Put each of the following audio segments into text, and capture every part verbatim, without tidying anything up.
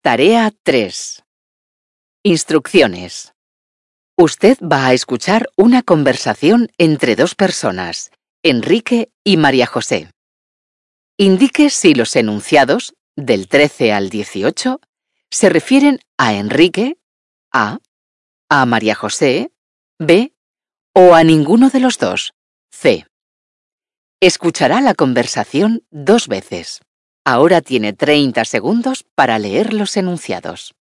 Tarea tres. Instrucciones. Usted va a escuchar una conversación entre dos personas, Enrique y María José. Indique si los enunciados, del trece al dieciocho, se refieren a Enrique, A, a María José, B, o a ninguno de los dos, C. Escuchará la conversación dos veces. Ahora tiene treinta segundos para leer los enunciados.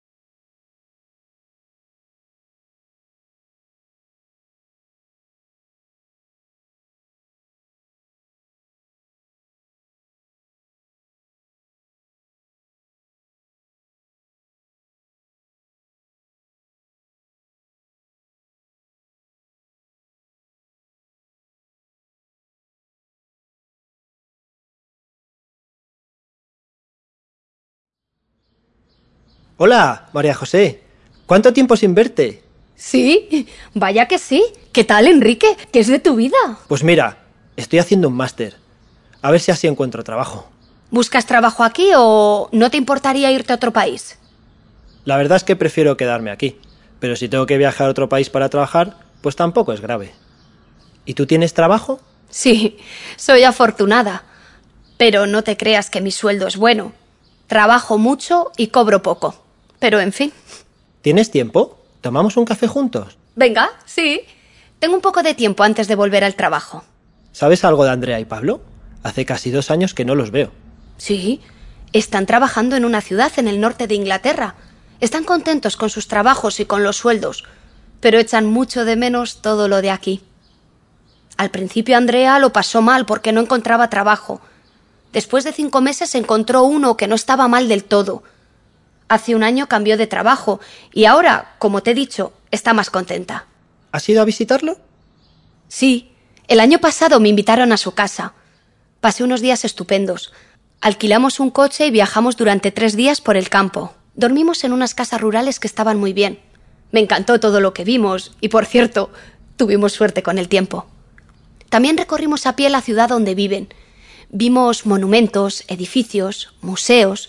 Hola, María José. ¿Cuánto tiempo sin verte? Sí, vaya que sí. ¿Qué tal, Enrique? ¿Qué es de tu vida? Pues mira, estoy haciendo un máster. A ver si así encuentro trabajo. ¿Buscas trabajo aquí o no te importaría irte a otro país? La verdad es que prefiero quedarme aquí. Pero si tengo que viajar a otro país para trabajar, pues tampoco es grave. ¿Y tú tienes trabajo? Sí, soy afortunada. Pero no te creas que mi sueldo es bueno. Trabajo mucho y cobro poco. Pero en fin. ¿Tienes tiempo? ¿Tomamos un café juntos? Venga, sí. Tengo un poco de tiempo antes de volver al trabajo. ¿Sabes algo de Andrea y Pablo? Hace casi dos años que no los veo. Sí, están trabajando en una ciudad en el norte de Inglaterra. Están contentos con sus trabajos y con los sueldos, pero echan mucho de menos todo lo de aquí. Al principio Andrea lo pasó mal porque no encontraba trabajo. Después de cinco meses encontró uno que no estaba mal del todo. Hace un año cambió de trabajo y ahora, como te he dicho, está más contenta. ¿Has ido a visitarlo? Sí, el año pasado me invitaron a su casa. Pasé unos días estupendos. Alquilamos un coche y viajamos durante tres días por el campo. Dormimos en unas casas rurales que estaban muy bien. Me encantó todo lo que vimos y, por cierto, tuvimos suerte con el tiempo. También recorrimos a pie la ciudad donde viven. Vimos monumentos, edificios, museos.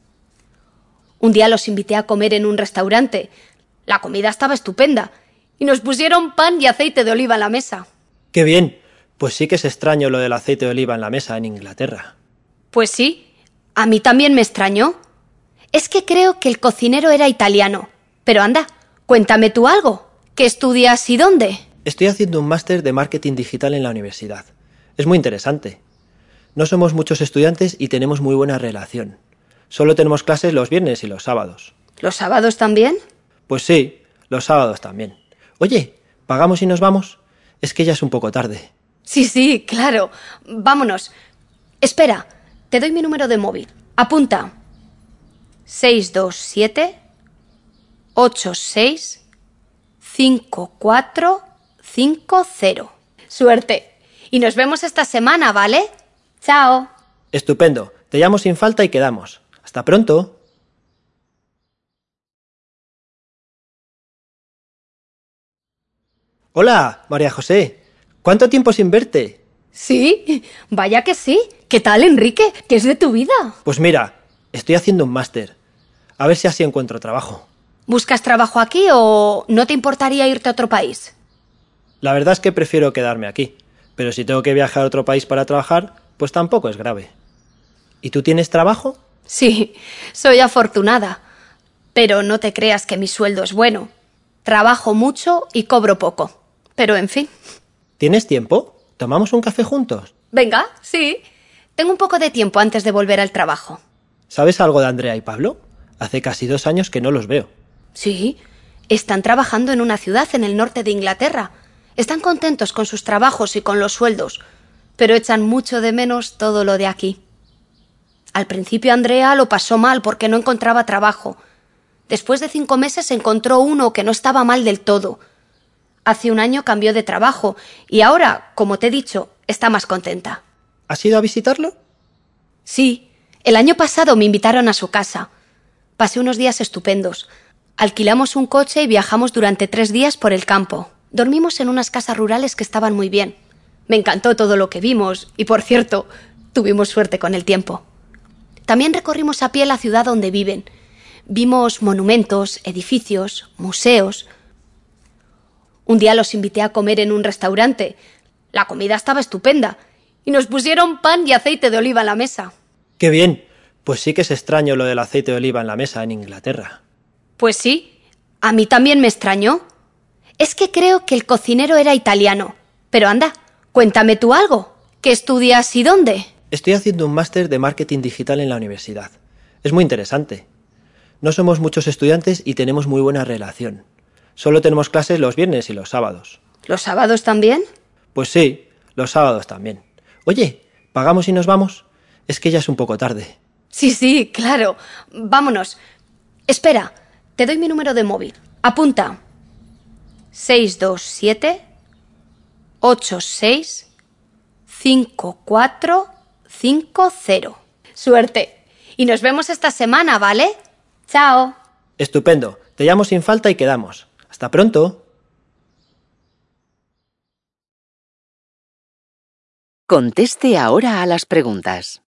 Un día los invité a comer en un restaurante. La comida estaba estupenda y nos pusieron pan y aceite de oliva en la mesa. ¡Qué bien! Pues sí que es extraño lo del aceite de oliva en la mesa en Inglaterra. Pues sí, a mí también me extrañó. Es que creo que el cocinero era italiano. Pero anda, cuéntame tú algo. ¿Qué estudias y dónde? Estoy haciendo un máster de marketing digital en la universidad. Es muy interesante. No somos muchos estudiantes y tenemos muy buena relación. Solo tenemos clases los viernes y los sábados. ¿Los sábados también? Pues sí, los sábados también. Oye, ¿pagamos y nos vamos? Es que ya es un poco tarde. Sí, sí, claro. Vámonos. Espera, te doy mi número de móvil. Apunta. seis dos siete ocho seis cinco cuatro cinco cero. Suerte. Y nos vemos esta semana, ¿vale? Chao. Estupendo. Te llamo sin falta y quedamos. Hasta pronto. Hola, María José. ¿Cuánto tiempo sin verte? Sí, vaya que sí. ¿Qué tal, Enrique? ¿Qué es de tu vida? Pues mira, estoy haciendo un máster. A ver si así encuentro trabajo. ¿Buscas trabajo aquí o no te importaría irte a otro país? La verdad es que prefiero quedarme aquí. Pero si tengo que viajar a otro país para trabajar, pues tampoco es grave. ¿Y tú tienes trabajo? Sí, soy afortunada. Pero no te creas que mi sueldo es bueno. Trabajo mucho y cobro poco. Pero en fin. ¿Tienes tiempo? ¿Tomamos un café juntos? Venga, sí. Tengo un poco de tiempo antes de volver al trabajo. ¿Sabes algo de Andrea y Pablo? Hace casi dos años que no los veo. Sí, están trabajando en una ciudad en el norte de Inglaterra. Están contentos con sus trabajos y con los sueldos, pero echan mucho de menos todo lo de aquí. Al principio Andrea lo pasó mal porque no encontraba trabajo. Después de cinco meses encontró uno que no estaba mal del todo. Hace un año cambió de trabajo y ahora, como te he dicho, está más contenta. ¿Has ido a visitarlo? Sí, el año pasado me invitaron a su casa. Pasé unos días estupendos. Alquilamos un coche y viajamos durante tres días por el campo. Dormimos en unas casas rurales que estaban muy bien. Me encantó todo lo que vimos y, por cierto, tuvimos suerte con el tiempo. También recorrimos a pie la ciudad donde viven. Vimos monumentos, edificios, museos. Un día los invité a comer en un restaurante. La comida estaba estupenda y nos pusieron pan y aceite de oliva en la mesa. ¡Qué bien! Pues sí que es extraño lo del aceite de oliva en la mesa en Inglaterra. Pues sí, a mí también me extrañó. Es que creo que el cocinero era italiano. Pero anda, cuéntame tú algo. ¿Qué estudias y dónde? Estoy haciendo un máster de marketing digital en la universidad. Es muy interesante. No somos muchos estudiantes y tenemos muy buena relación. Solo tenemos clases los viernes y los sábados. ¿Los sábados también? Pues sí, los sábados también. Oye, ¿pagamos y nos vamos? Es que ya es un poco tarde. Sí, sí, claro. Vámonos. Espera, te doy mi número de móvil. Apunta. seis dos siete ocho seis cinco cuatro cinco cero. Suerte. Y nos vemos esta semana, ¿vale? Chao. Estupendo. Te llamo sin falta y quedamos. Hasta pronto. Conteste ahora a las preguntas.